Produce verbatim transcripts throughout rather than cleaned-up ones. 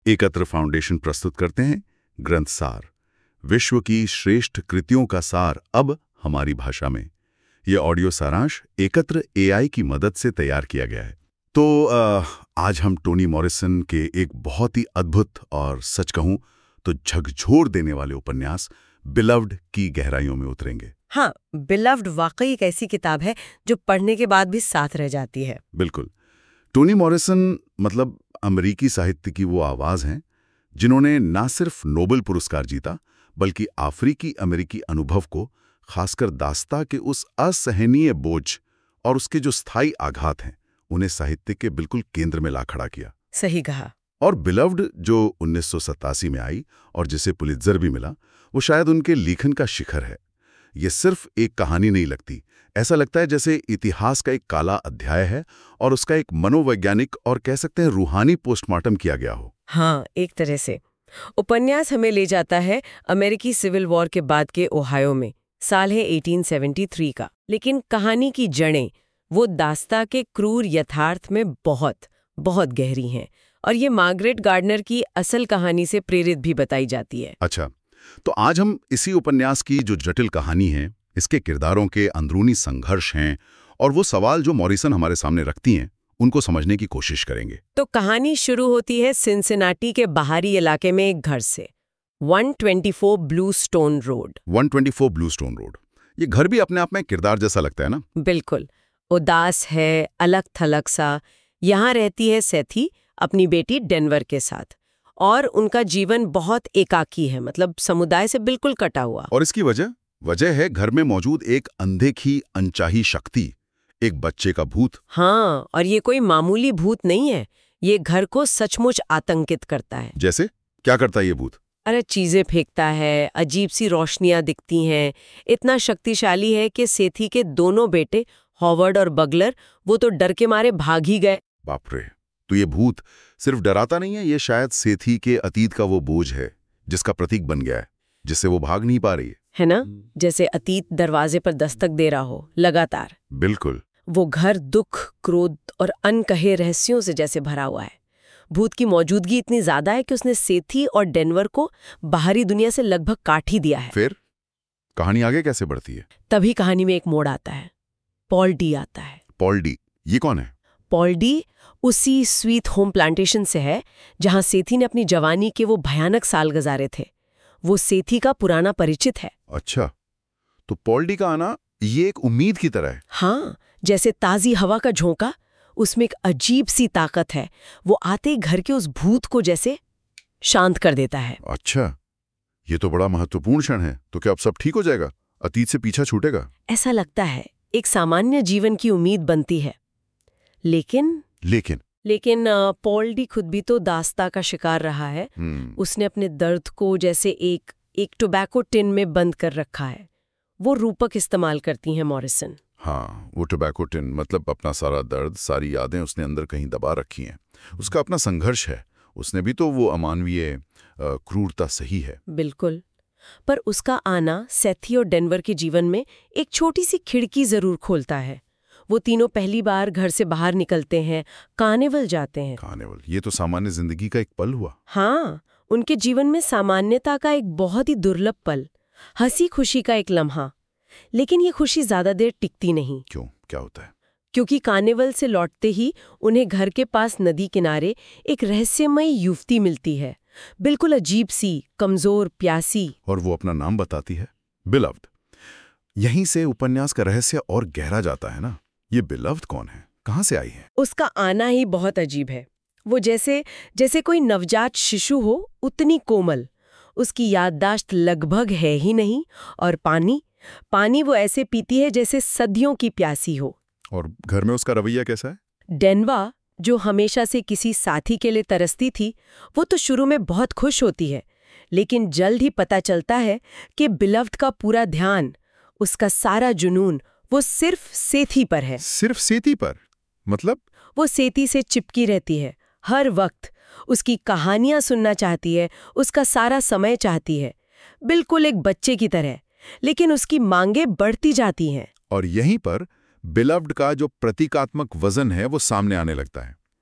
एकत्र फाउंडेशन प्रस्तुत करते हैं ग्रंथ सार, विश्व की श्रेष्ठ कृतियों का सार अब हमारी भाषा में। यह ऑडियो सारांश एकत्र एआई की मदद से तैयार किया गया है। तो आ, आज हम टोनी मॉरिसन के एक बहुत ही अद्भुत और सच कहूं तो झकझोर देने वाले उपन्यास बिलव्ड की गहराइयों में उतरेंगे। हाँ, बिलव्ड वाकई एक ऐसी किताब है जो पढ़ने के बाद भी साथ रह जाती है। बिल्कुल। टोनी मॉरिसन मतलब अमेरिकी साहित्य की वो आवाज हैं जिन्होंने न सिर्फ नोबेल पुरस्कार जीता बल्कि अफ्रीकी अमेरिकी अनुभव को, खासकर दास्ता के उस असहनीय बोझ और उसके जो स्थायी आघात हैं, उन्हें साहित्य के बिल्कुल केंद्र में ला खड़ा किया। सही कहा। और बिलव्ड जो उन्नीस सौ सतासी में आई और जिसे पुलित्जर भी मिला, वो शायद उनके लेखन का शिखर है। ये सिर्फ एक कहानी नहीं लगती, ऐसा लगता है जैसे इतिहास का एक काला अध्याय है और उसका एक मनोवैज्ञानिक और कह सकते हैं रूहानी पोस्टमार्टम किया गया हो। हाँ, एक तरह से उपन्यास हमें ले जाता है अमेरिकी सिविल वॉर के बाद के ओहायो में। साल है अठारह सौ तिहत्तर का, लेकिन कहानी की जड़ें वो दास्ता के क्रूर यथार्थ में बहुत बहुत गहरी हैं और ये मार्गरेट गार्डनर की असल कहानी से प्रेरित भी बताई जाती है। अच्छा, तो आज हम इसी उपन्यास की जो जटिल कहानी है, इसके किरदारों के अंदरूनी संघर्ष हैं और वो सवाल जो मॉरिसन हमारे सामने रखती हैं, उनको समझने की कोशिश करेंगे। तो कहानी शुरू होती है सिंसिनाटी के बाहरी इलाके में एक घर से, एक सौ चौबीस ब्लू स्टोन रोड। एक सौ चौबीस ब्लू स्टोन रोड। ये घर भी अपने आप में किरदार जैसा लगता है ना? बिल्कुल, उदास है, अलग थलग सा। यहाँ रहती है सेथी अपनी बेटी डेनवर के साथ और उनका जीवन बहुत एकाकी है, मतलब समुदाय से बिल्कुल कटा हुआ। और इसकी वजह वजह है घर में मौजूद एक अनदेखी अनचाही शक्ति, एक बच्चे का भूत। हाँ, और ये कोई मामूली भूत नहीं है, ये घर को सचमुच आतंकित करता है। जैसे क्या करता है ये भूत? अरे चीजें फेंकता है, अजीब सी रोशनियां दिखती हैं, इतना शक्तिशाली है कि सेथी के दोनों बेटे हॉवर्ड और बगलर वो तो डर के मारे भाग ही गए। बाप रे! तो ये भूत सिर्फ डराता नहीं है, ये शायद सेथी के अतीत का वो बोझ है जिसका प्रतीक बन गया है, जिससे वो भाग नहीं पा रही है। है ना? जैसे अतीत दरवाजे पर दस्तक दे रहा हो लगातार। बिल्कुल। वो घर दुख, क्रोध और अनकहे रहस्यों से जैसे भरा हुआ है। भूत की मौजूदगी इतनी ज्यादा है कि उसने सेथी और डेनवर को बाहरी दुनिया से लगभग काट ही दिया है। फिर कहानी आगे कैसे बढ़ती है? तभी कहानी में एक मोड़ आता है। पॉल डी आता है। पॉल डी, ये कौन है? पॉल डी उसी स्वीट होम प्लांटेशन से है जहां सेथी ने अपनी जवानी के वो भयानक साल गुजारे थे। वो सेथी का पुराना परिचित है। अच्छा, तो पॉल डी का आना ये एक उम्मीद की तरह है। हाँ, जैसे ताजी हवा का झोंका, उसमें एक अजीब सी ताकत है। वो आते ही घर के उस भूत को जैसे शांत कर देता है। अच्छा, ये तो बड़ा महत्वपूर्ण क्षण है। तो क्या अब सब ठीक हो जाएगा? अतीत से पीछा छूटेगा? ऐसा लगता है, एक सामान्य जीवन की उम्मीद बनती है। लेकिन लेकिन लेकिन पॉल डी खुद भी तो दास्ता का शिकार रहा है। उसने अपने दर्द को जैसे एक एक टोबैको टिन में बंद कर रखा है। वो रूपक इस्तेमाल करती हैं मॉरिसन। हाँ, वो टोबैको टिन मतलब अपना सारा दर्द, सारी यादें उसने अंदर कहीं दबा रखी हैं। उसका अपना संघर्ष है। उसने भी तो वो अमानवीय क्रूरता सही है। बिल्कुल, पर उसका आना सेथी और डेनवर के जीवन में एक छोटी सी खिड़की जरूर खोलता है। वो तीनों पहली बार घर से बाहर निकलते हैं, कार्निवल जाते हैं। कार्निवल, ये तो सामान्य जिंदगी का एक पल हुआ। हाँ, उनके जीवन में सामान्यता का एक बहुत ही दुर्लभ पल, हंसी खुशी का एक लम्हा। लेकिन ये खुशी ज्यादा देर टिकती नहीं। क्यों? क्या होता है? क्योंकि कार्निवल से लौटते ही उन्हें घर के पास नदी किनारे एक रहस्यमयी युवती मिलती है, बिल्कुल अजीब सी, कमजोर, प्यासी। और वो अपना नाम बताती है, बिलव्ड। यहीं से उपन्यास का रहस्य और गहरा जाता है ना। ये बिलव्ड कौन है? कहाँ से आई है? उसका आना ही बहुत अजीब है। वो जैसे जैसे कोई नवजात शिशु हो, उतनी कोमल। उसकी याददाश्त लगभग है ही नहीं। और पानी पानी वो ऐसे पीती है जैसे सदियों की प्यासी हो। और घर में उसका रवैया कैसा है? डेनवा, जो हमेशा से किसी साथी के लिए तरसती थी, वो तो शुरू में बहुत खुश होती है, लेकिन जल्द ही पता चलता है कि बिलव्ड का पूरा ध्यान, उसका सारा जुनून वो सिर्फ सेथी पर है। सिर्फ सेथी पर? मतलब? वो सेथी से चिपकी रहती है हर वक्त। उसकी कहानियां सुनना चाहती है, उसका सारा समय चाहती है, बिल्कुल एक बच्चे की तरह। लेकिन उसकी मांगें बढ़ती जाती हैं। और यहीं पर बिलव्ड का जो प्रतीकात्मक वजन है वो सामने आने लगता है।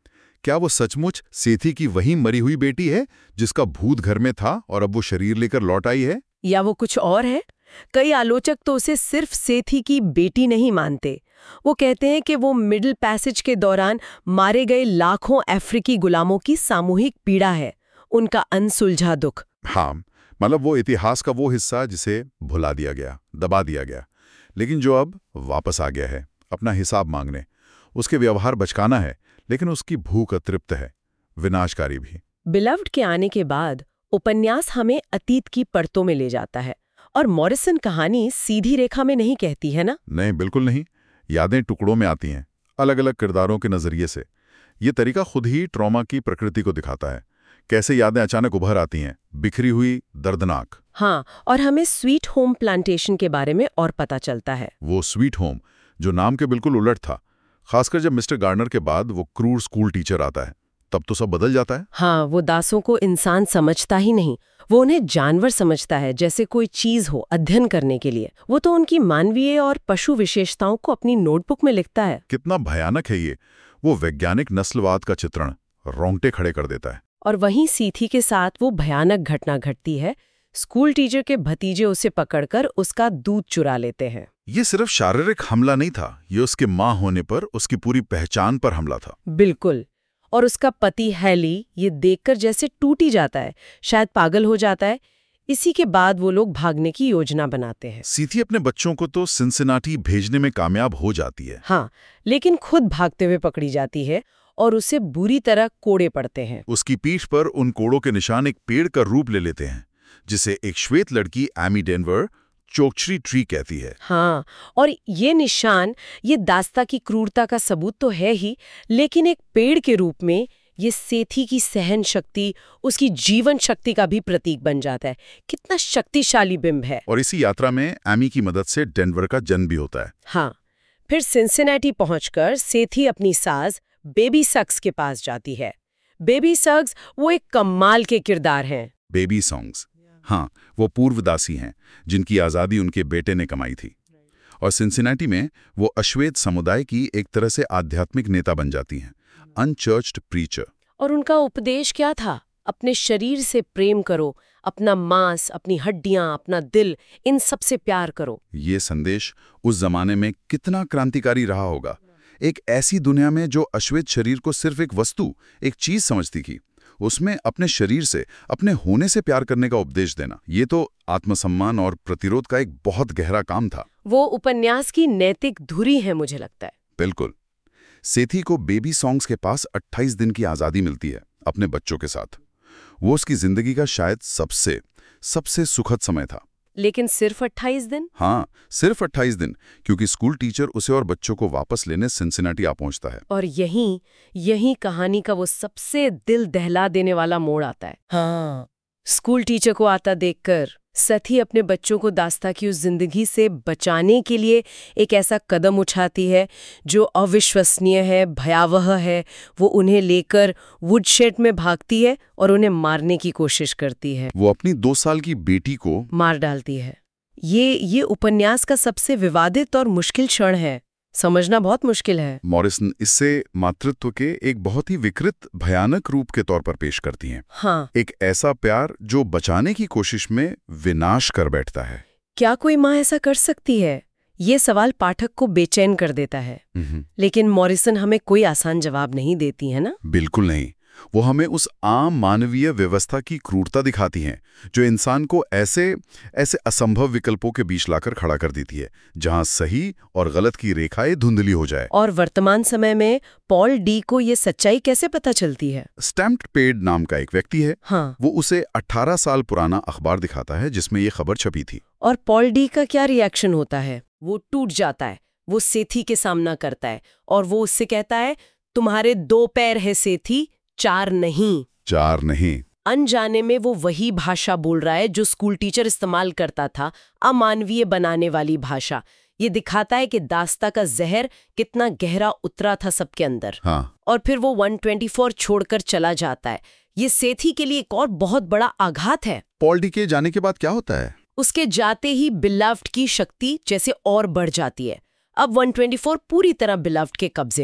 क्या वो सचमुच सेथी की वही मरी हुई बेटी है जिसका भूत घर में था और अब वो शरीर लेकर लौट आई है? या वो कुछ और है? कई आलोचक तो उसे सिर्फ सेथी की बेटी नहीं मानते। वो कहते हैं कि वो मिडिल पैसेज के दौरान मारे गए लाखों अफ्रीकी गुलामों की सामूहिक पीड़ा है, उनका अनसुलझा दुख। हाँ, मतलब वो इतिहास का वो हिस्सा जिसे भुला दिया गया, दबा दिया गया, लेकिन जो अब वापस आ गया है अपना हिसाब मांगने। उसके व्यवहार बचकाना है, लेकिन उसकी भूख अतृप्त है, विनाशकारी भी। बिलव्ड के आने के बाद उपन्यास हमें अतीत की परतों में ले जाता है, और मॉरिसन कहानी सीधी रेखा में नहीं कहती है ना? नहीं, बिल्कुल नहीं। यादें टुकड़ों में आती हैं, अलग अलग किरदारों के नजरिए से। ये तरीका खुद ही ट्रॉमा की प्रकृति को दिखाता है। कैसे यादें अचानक उभर आती हैं, बिखरी हुई, दर्दनाक। हाँ, और हमें स्वीट होम प्लांटेशन के बारे में और पता चलता है। वो स्वीट होम जो नाम के बिल्कुल उलट था, खासकर जब मिस्टर गार्डनर के बाद वो क्रूर स्कूल टीचर आता है, तब तो सब बदल जाता है। हाँ, वो दासों को इंसान समझता ही नहीं, वो उन्हें जानवर समझता है, जैसे कोई चीज हो अध्ययन करने के लिए। वो तो उनकी मानवीय और पशु विशेषताओं को अपनी नोटबुक में लिखता है। कितना भयानक है ये। वो वैज्ञानिक नस्लवाद का चित्रण रोंगटे खड़े कर देता है। और वहीं सीथी के साथ वो भयानक घटना घटती है। स्कूल टीचर के भतीजे उसे पकड़कर उसका दूध चुरा लेते हैं। ये सिर्फ शारीरिक हमला नहीं था, ये उसके मां होने पर, उसकी पूरी पहचान पर हमला था। बिल्कुल। और उसका पति हैली ये देखकर जैसे टूट ही जाता है, शायद पागल हो जाता है। इसी के बाद वो लोग भागने की योजना बनाते हैं। सीथी अपने बच्चों को तो सिंसिनाटी भेजने में कामयाब हो जाती है। हाँ, लेकिन खुद भागते हुए पकड़ी जाती है और उसे बुरी तरह कोड़े पड़ते हैं। उसकी पीठ पर उन कोड़ों के निशान एक पेड़ का रूप ले लेते हैं, जिसे एक श्वेत लड़की एमी डेनवर चोकचरी ट्री कहती है। हाँ, और ये निशान, ये दास्ता की क्रूरता का सबूत तो है ही, लेकिन एक पेड़ के रूप में ये सेथी की सहन शक्ति, उसकी जीवन शक्ति का भी प्रतीक बन जाता है। कितना शक्तिशाली बिंब है। और इसी यात्रा में एमी की मदद से डेनवर का जन्म भी होता है। हाँ, फिर सिंसिनेटी पहुंचकर सेथी अपनी सास बेबी सक्स के पास जाती है। बेबी सक्स वो एक कमाल के किरदार हैं। बेबी सॉन्ग्स, हाँ, वो पूर्वदासी हैं जिनकी आज़ादी उनके बेटे ने कमाई थी। और सिंसिनेटी में वो अश्वेत समुदाय की एक तरह से आध्यात्मिक नेता बन जाती हैं, अनचर्च्ड प्रीचर। और उनका उपदेश क्या था? अपने शरीर से प्रेम करो, अपना मांस, अपनी हड्डियां, अपना दिल, इन सब से प्यार करो। ये संदेश उस जमाने में कितना क्रांतिकारी रहा होगा। एक ऐसी दुनिया में जो अश्वेत शरीर को सिर्फ एक वस्तु, एक चीज समझती थी, उसमें अपने शरीर से, अपने होने से प्यार करने का उपदेश देना, ये तो आत्मसम्मान और प्रतिरोध का एक बहुत गहरा काम था। वो उपन्यास की नैतिक धुरी है, मुझे लगता है। बिल्कुल। सेथी को बेबी सॉन्ग्स के पास अट्ठाईस दिन की आज़ादी मिलती है अपने बच्चों के साथ। वो उसकी जिंदगी का शायद सबसे सबसे सुखद समय था। लेकिन सिर्फ अट्ठाईस दिन? हाँ, सिर्फ अट्ठाईस दिन, क्योंकि स्कूल टीचर उसे और बच्चों को वापस लेने सिंसिनेटी आ पहुंचता है। और यहीं यहीं कहानी का वो सबसे दिल दहला देने वाला मोड़ आता है। हाँ, स्कूल टीचर को आता देखकर सेथी अपने बच्चों को दास्ता की उस जिंदगी से बचाने के लिए एक ऐसा कदम उठाती है जो अविश्वसनीय है, भयावह है। वो उन्हें लेकर वुडशेड में भागती है और उन्हें मारने की कोशिश करती है। वो अपनी दो साल की बेटी को मार डालती है। ये ये उपन्यास का सबसे विवादित और मुश्किल क्षण है, समझना बहुत मुश्किल है। मॉरिसन इससे मातृत्व के एक बहुत ही विकृत, भयानक रूप के तौर पर पेश करती हैं। हाँ, एक ऐसा प्यार जो बचाने की कोशिश में विनाश कर बैठता है। क्या कोई माँ ऐसा कर सकती है? ये सवाल पाठक को बेचैन कर देता है। लेकिन मॉरिसन हमें कोई आसान जवाब नहीं देती है ना? बिल्कुल नहीं। वो हमें उस आम मानवीय व्यवस्था की क्रूरता दिखाती हैं जो इंसान को ऐसे ऐसे असंभव विकल्पों के बीच लाकर खड़ा कर देती है जहां सही और गलत की रेखाएं धुंधली हो जाए। और वर्तमान समय में पॉल डी को ये सच्चाई कैसे पता चलती है? स्टैम्प्ड पेड नाम का एक व्यक्ति है। हाँ। वो उसे अठारह साल पुराना अखबार दिखाता है जिसमें ये खबर छपी थी। और पॉल डी का क्या रिएक्शन होता है? वो टूट जाता है, वो सेथी के सामना करता है और वो उससे कहता है, तुम्हारे दो पैर है सेथी, चार नहीं। चार नहीं। अनजाने में वो वही भाषा बोल रहा है जो स्कूल टीचर इस्तेमाल करता था, अमानवीय बनाने वाली भाषा। ये दिखाता है कि दास्ता का जहर कितना गहरा उतरा था सबके अंदर। हाँ। और फिर वो एक सौ चौबीस छोड़कर चला जाता है। ये सेथी के लिए एक और बहुत बड़ा आघात है। पॉल डी के जाने के बाद क्या होता है? उसके जाते ही बिलव्ड की शक्ति जैसे और बढ़ जाती है। अब एक सौ चौबीस पूरी तरह बिलव्ड के कब्जे में है।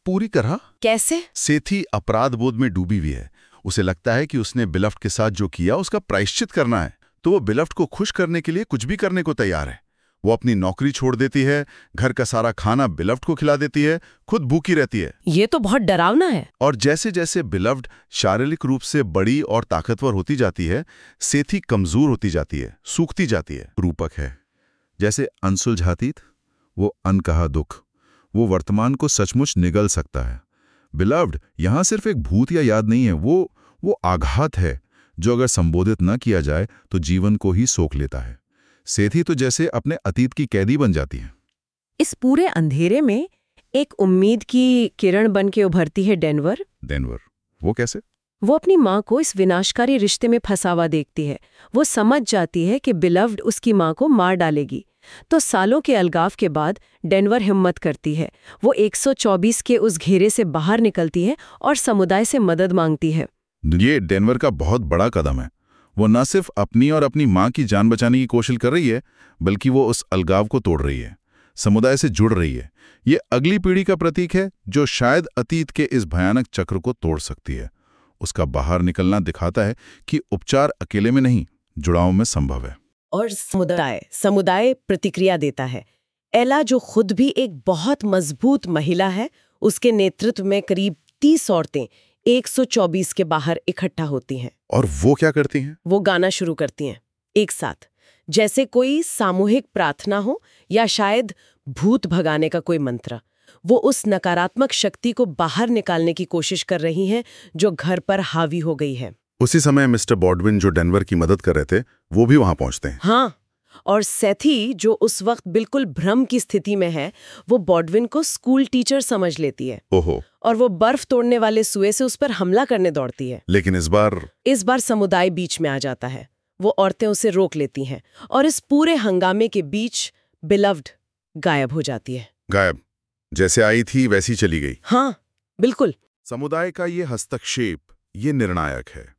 पूरी तरह। कैसे? सेथी अपराध बोध में डूबी हुई है। उसे लगता है कि उसने बिलफ्ट के साथ जो किया उसका प्रायश्चित करना है, तो वो बिलफ्ट को खुश करने के लिए कुछ भी करने को तैयार है। वो अपनी नौकरी छोड़ देती है, घर का सारा खाना बिलफ्ट को खिला देती है, खुद भूखी रहती है। ये तो बहुत डरावना है। और जैसे जैसे बिलफ्ट शारीरिक रूप से बड़ी और ताकतवर होती जाती है, सेथी कमजोर होती जाती है, सूखती जाती है। रूपक है जैसे अनसुलझातीत, वो अनकहा दुख, वो वर्तमान को सचमुच निगल सकता है। बिलफ्ट यहां सिर्फ एक भूत या याद नहीं है, वो वो आघात है जो अगर संबोधित न किया जाए तो जीवन को ही सोख लेता है। सेथी तो जैसे अपने अतीत की कैदी बन जाती है। इस पूरे अंधेरे में एक उम्मीद की किरण बन के उभरती है डेनवर। डेनवर, वो कैसे? वो अपनी माँ को इस विनाशकारी रिश्ते में फंसा हुआ देखती है। वो समझ जाती है कि बिलव्ड उसकी माँ को मार डालेगी। तो सालों के अलगाव के बाद डेनवर हिम्मत करती है। वो एक सौ चौबीस के उस घेरे से बाहर निकलती है और समुदाय से मदद मांगती है। ये डेनवर का बहुत बड़ा कदम है। वो न सिर्फ अपनी और अपनी माँ की जान बचाने की कोशिश कर रही है, बल्कि वो उस अलगाव को तोड़ रही है, समुदाय से जुड़ रही है। ये अगली पीढ़ी का प्रतीक है जो शायद अतीत के इस भयानक चक्र को तोड़ सकती है। उसका बाहर निकलना दिखाता है कि उपचार अकेले में नहीं, जुड़ाव में संभव है। और समुदाय समुदाय प्रतिक्रिया देता है। एला, जो खुद भी एक बहुत मजबूत महिला है, उसके नेतृत्व में करीब तीस औरतें एक सौ चौबीस के बाहर इकट्ठा होती हैं। और वो क्या करती हैं? वो गाना शुरू करती हैं एक साथ, जैसे कोई सामूहिक प्रार्थना हो या शायद भूत भगाने का कोई मंत्र। वो उस नकारात्मक शक्ति को बाहर निकालने की कोशिश कर रही हैं जो घर पर हावी हो गई है। उसी समय मिस्टर बॉडविन, जो डेनवर की मदद कर रहे थे, वो भी वहां पहुंचते हैं। हाँ, और सेथी, जो उस वक्त बिल्कुल भ्रम की स्थिति में है, वो बॉडविन को स्कूल टीचर समझ लेती है। ओहो। और वो बर्फ तोड़ने वाले सुए से उस पर हमला करने दौड़ती है। लेकिन इस बार इस बार समुदाय बीच में आ जाता है। वो औरतें उसे रोक लेती हैं और इस पूरे हंगामे के बीच बिलव्ड गायब हो जाती है। गायब? जैसे आई थी वैसी चली गई? हाँ, बिल्कुल। समुदाय का ये हस्तक्षेप ये निर्णायक है।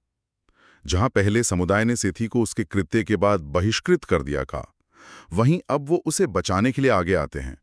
जहां पहले समुदाय ने सेथी को उसके कृत्य के बाद बहिष्कृत कर दिया था, वहीं अब वो उसे बचाने के लिए आगे आते हैं।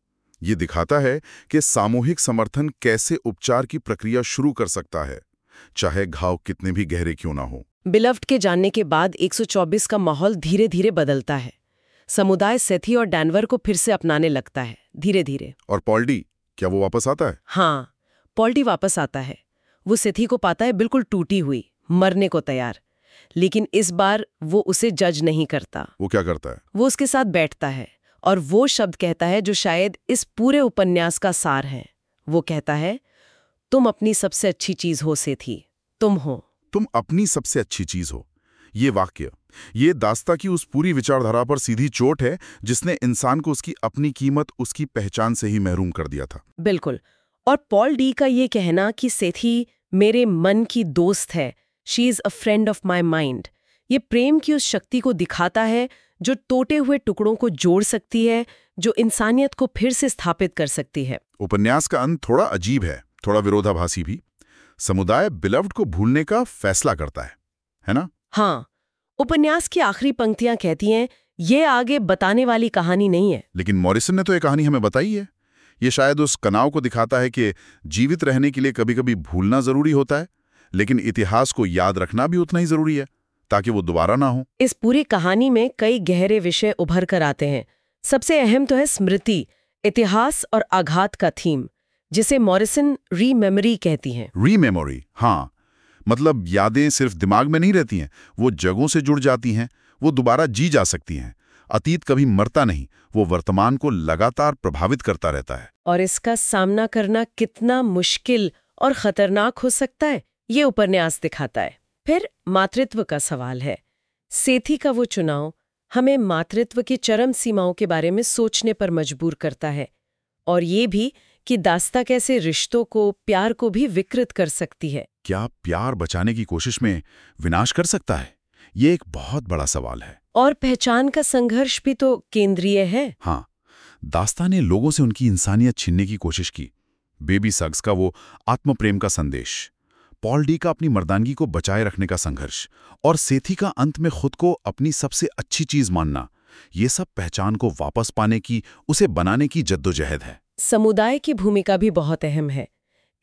ये दिखाता है कि सामूहिक समर्थन कैसे उपचार की प्रक्रिया शुरू कर सकता है, चाहे घाव कितने भी गहरे क्यों ना हो। बिलव्ड के जानने के बाद एक सौ चौबीस का माहौल धीरे धीरे बदलता है। समुदाय सेथी और डेनवर को फिर से अपनाने लगता है, धीरे धीरे। और पॉल्डी, क्या वो वापस आता है? हाँ, पॉल्डी वापस आता है। वो सेथी को पाता है बिल्कुल टूटी हुई, मरने को तैयार। लेकिन इस बार वो उसे जज नहीं करता। वो क्या करता है? वो उसके साथ बैठता है और वो शब्द कहता है जो शायद इस पूरे उपन्यास का सार है। वो कहता है, तुम अपनी सबसे अच्छी चीज हो सेथी, तुम हो। तुम अपनी सबसे अच्छी चीज हो। ये वाक्य, ये दास्ता की उस पूरी विचारधारा पर सीधी चोट है जिसने इंसान को उसकी अपनी कीमत, उसकी पहचान से ही महरूम कर दिया था। बिल्कुल। और पॉल डी का ये कहना कि सेथी मेरे मन की दोस्त है, she is a friend of my mind, ये प्रेम की उस शक्ति को दिखाता है जो टूटे हुए टुकड़ों को जोड़ सकती है, जो इंसानियत को फिर से स्थापित कर सकती है। उपन्यास का अंत थोड़ा अजीब है, थोड़ा विरोधाभासी भी। समुदाय बिलव्ड को भूलने का फैसला करता है, है ना? हाँ, उपन्यास की आखिरी पंक्तियां कहती हैं, ये आगे बताने वाली कहानी नहीं है। लेकिन मॉरिसन ने तो ये कहानी हमें बताई है। ये शायद उस कनाव को दिखाता है कि जीवित रहने के लिए कभी-कभी भूलना जरूरी होता है, लेकिन इतिहास को याद रखना भी उतना ही जरूरी है ताकि वो दोबारा ना हो। इस पूरी कहानी में कई गहरे विषय उभर कर आते हैं। सबसे अहम तो है स्मृति, इतिहास और आघात का थीम, जिसे मॉरिसन रीमेमोरी कहती हैं। रीमेमोरी, हाँ, मतलब यादें सिर्फ दिमाग में नहीं रहती हैं, वो जगहों से जुड़ जाती हैं, वो दोबारा जी जा सकती हैं। अतीत कभी मरता नहीं, वो वर्तमान को लगातार प्रभावित करता रहता है। और इसका सामना करना कितना मुश्किल और खतरनाक हो सकता है, ये उपन्यास दिखाता है। फिर मातृत्व का सवाल है। सेथी का वो चुनाव हमें मातृत्व की चरम सीमाओं के बारे में सोचने पर मजबूर करता है, और ये भी कि दास्ता कैसे रिश्तों को, प्यार को भी विकृत कर सकती है। क्या प्यार बचाने की कोशिश में विनाश कर सकता है? ये एक बहुत बड़ा सवाल है। और पहचान का संघर्ष भी तो केंद्रीय है। हाँ, दास्ता ने लोगों से उनकी इंसानियत छीनने की कोशिश की। बेबी सग्स का वो आत्मप्रेम का संदेश, पॉल डी का अपनी मर्दानगी को बचाए रखने का संघर्ष, और सेथी का अंत में खुद को अपनी सबसे अच्छी चीज मानना, ये सब पहचान को वापस पाने की, उसे बनाने की जद्दोजहद है। समुदाय की भूमिका भी बहुत अहम है।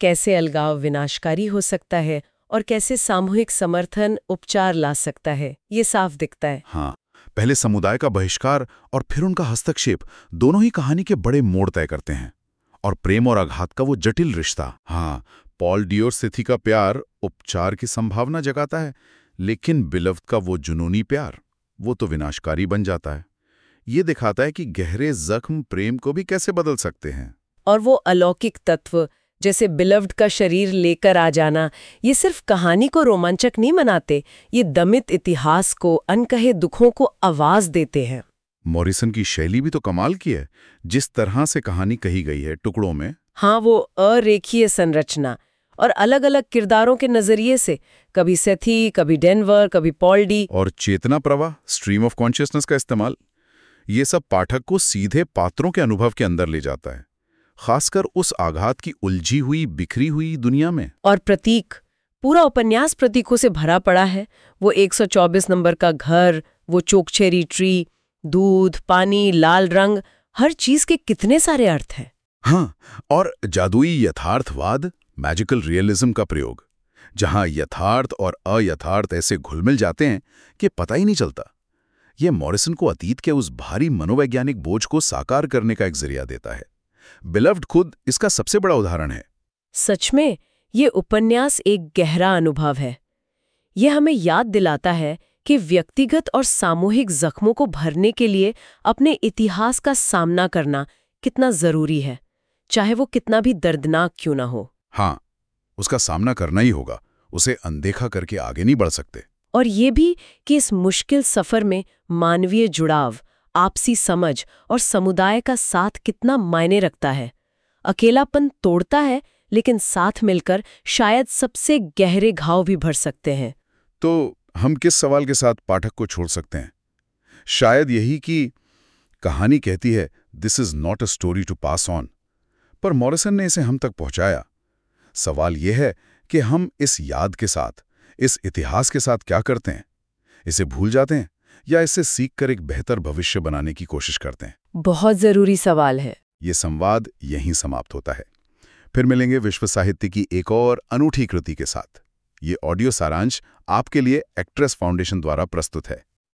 कैसे अलगाव विनाशकारी हो सकता है और कैसे सामूहिक समर्थन उपचार ला सकता है, ये साफ दिखता है। हाँ, पहले समुदाय का बहिष्कार और फिर उनका हस्तक्षेप दोनों ही कहानी के बड़े मोड़ तय करते हैं। और प्रेम और आघात का वो जटिल रिश्ता। हाँ, पॉल डी और सिथी का प्यार उपचार की संभावना जगाता है, लेकिन बिलव्ड का वो जुनूनी प्यार, वो तो विनाशकारी बन जाता है। ये दिखाता है कि गहरे जख्म प्रेम को भी कैसे बदल सकते हैं। और वो अलौकिक तत्व जैसे बिलव्ड का शरीर लेकर आ जाना, ये सिर्फ कहानी को रोमांचक नहीं बनाते, ये दमित इतिहास को, अनकहे दुखों को आवाज देते हैं। मॉरिसन की शैली भी तो कमाल की है, जिस तरह से कहानी कही गई है टुकड़ों में। हाँ, वो अरेखीय संरचना और अलग अलग किरदारों के नजरिए से, कभी सेथी, कभी डेनवर, कभी पॉल डी। और चेतना प्रवाह, स्ट्रीम ऑफ कॉन्शियसनेस का इस्तेमाल, ये सब पाठक को सीधे पात्रों के अनुभव के अंदर ले जाता है, खासकर उस आघात की उलझी हुई, बिखरी हुई दुनिया में। और प्रतीक, पूरा उपन्यास प्रतीकों से भरा पड़ा है। वो एक सौ चौबीस नंबर का घर, वो चोकचेरी ट्री, दूध, पानी, लाल रंग, हर चीज के कितने सारे अर्थ हैं। हाँ, और जादुई यथार्थवाद, मैजिकल रियलिज्म का प्रयोग, जहां यथार्थ और अयथार्थ ऐसे घुलमिल जाते हैं कि पता ही नहीं चलता। ये मॉरिसन को अतीत के उस भारी मनोवैज्ञानिक बोझ को साकार करने का एक जरिया देता है। बिलव्ड खुद इसका सबसे बड़ा उदाहरण है। सच में ये उपन्यास एक गहरा अनुभव है। ये हमें याद दिलाता है कि व्यक्तिगत और सामूहिक जख्मों को भरने के लिए अपने इतिहास का सामना करना कितना जरूरी है, चाहे वो कितना भी दर्दनाक क्यों ना हो। हाँ, उसका सामना करना ही होगा, उसे अनदेखा करके आगे नहीं बढ़ सकते। और ये भी कि इस मुश्किल सफर में मानवीय जुड़ाव, आपसी समझ और समुदाय का साथ कितना मायने रखता है। अकेलापन तोड़ता है, लेकिन साथ मिलकर शायद सबसे गहरे घाव भी भर सकते हैं। तो हम किस सवाल के साथ पाठक को छोड़ सकते हैं? शायद यही कि कहानी कहती है this is not a story to pass on, पर मॉरिसन ने इसे हम तक पहुंचाया। सवाल यह है कि हम इस याद के साथ, इस इतिहास के साथ क्या करते हैं? इसे भूल जाते हैं या इसे सीखकर एक बेहतर भविष्य बनाने की कोशिश करते हैं? बहुत जरूरी सवाल है। ये संवाद यहीं समाप्त होता है। फिर मिलेंगे विश्व साहित्य की एक और अनूठी कृति के साथ। ये ऑडियो सारांश आपके लिए एक्ट्रेस फाउंडेशन द्वारा प्रस्तुत है।